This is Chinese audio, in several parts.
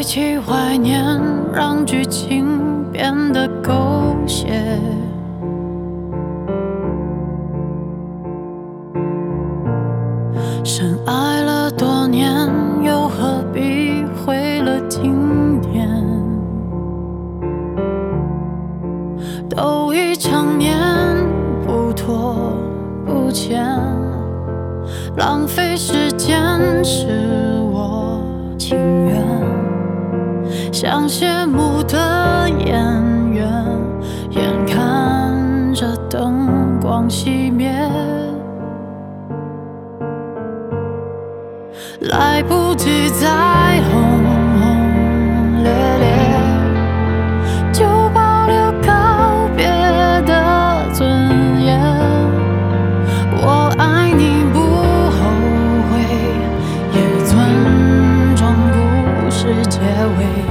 起怀念，让剧情变得狗血。深爱了多年，又何必毁了经典？都已成年，不拖不欠，浪费时间是我情愿。像谢幕的演员，眼看着灯光熄灭，来不及再轰轰烈烈，就保留告别的尊严。我爱你不后悔，也尊重故事结尾。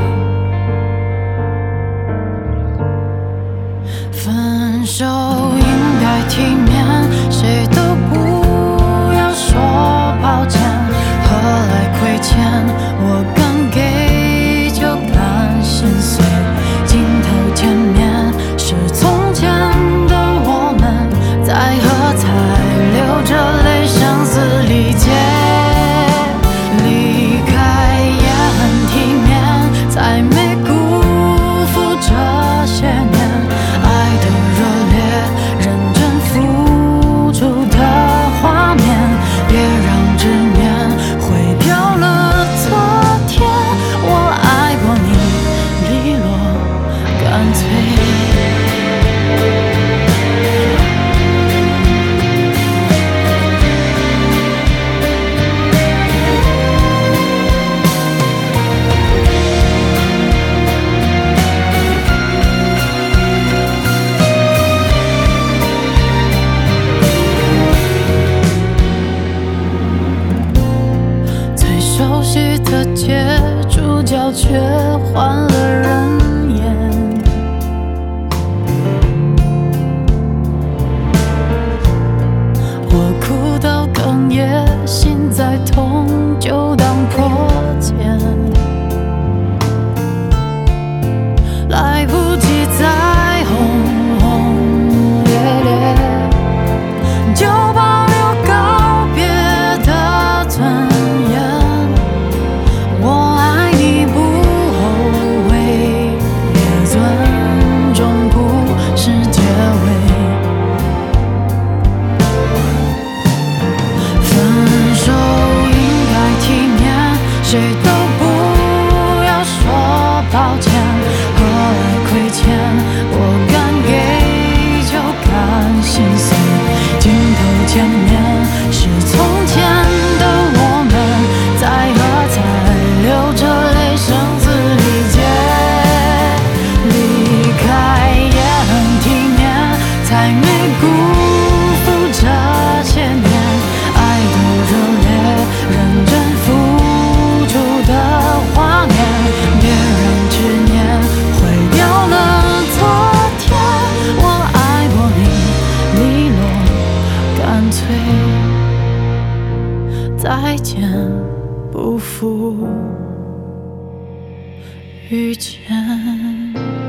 分手应该体面，谁都不要说抱歉。何来亏欠？我敢给就敢心碎。镜头前面是从前的我们，在喝彩，流着泪，相思理解。离开也很体面，才没辜负这些年爱的热烈，认真付出的画面。别让执念毁掉了昨天，我爱过你，利落干脆。最熟悉的街，主角却换了人演。我哭到哽咽，心再痛就当破茧。来不及再轰轰烈烈，就保留告别的尊严。我爱你不后悔，也尊重故事结尾。分手应该体面，谁都不要说抱歉。何来亏欠？我敢给就敢心碎。镜头前面是从前的我们，在喝彩，流着泪，生死理解。离开也很体面，才没辜负这些年爱的热烈，认真付出的画面。别让执念毁掉了昨天，我爱过你，利落干脆。再见，不负遇见。